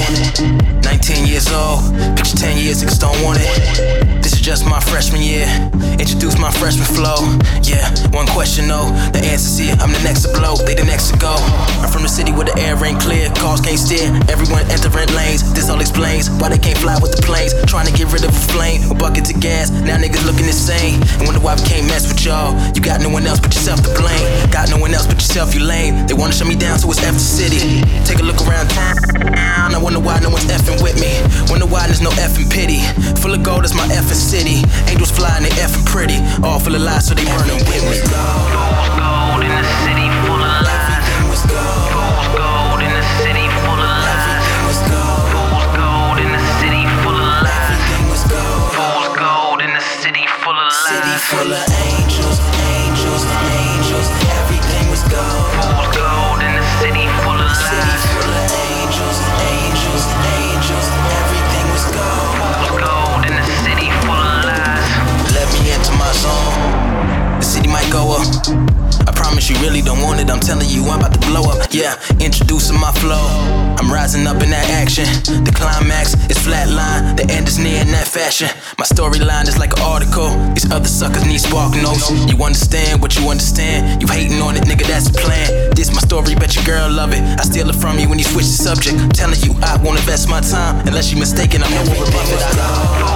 it. 19 years old, picture 10 years, niggas don't want it. This is just my freshman year, introduce my freshman flow. Yeah, one question though, the answer's here. I'm the next to blow, they the next to go. I'm from the city where the air ain't clear, cars can't steer, everyone entering lanes. This all explains why they can't fly with the planes. Trying to get rid of a flame, a bucket of gas, now niggas looking insane. And wonder why we can't mess with y'all. You got no one else but yourself to blame. Got no one else but yourself, you lame. They wanna shut me down, so it's F the city. Take a look around town, I wonder why no one's effing with me. Wonder why there's no effing pity. Full of gold is my effing city. Angels flying, they effing pretty. All full of lies, so they burning with me. Fool's gold in the city full of lies. Fool's gold in the city full of lies. Fool's gold in the city full of lies. Fool's gold in the city full of lies. City full of angels, angels, angels. Everything was gold. Fool's gold in the city full of lies. City full of angels, angels, angels. Everything was gold. Fool's gold in the city full of lies. Let me into my zone. The city might go up. I promise you really don't want it. I'm telling you I'm about to blow up. Yeah, introducing my flow. I'm rising up in that action. The climax is flatline. The end is near in that fashion. My storyline is like an article. These other suckers need spark notes. You understand what you understand. You hating on it, nigga, that's the plan. This my story, bet your girl love it. I steal it from you when you switch the subject. Telling you I won't invest my time unless you mistaken. I'm no more above it.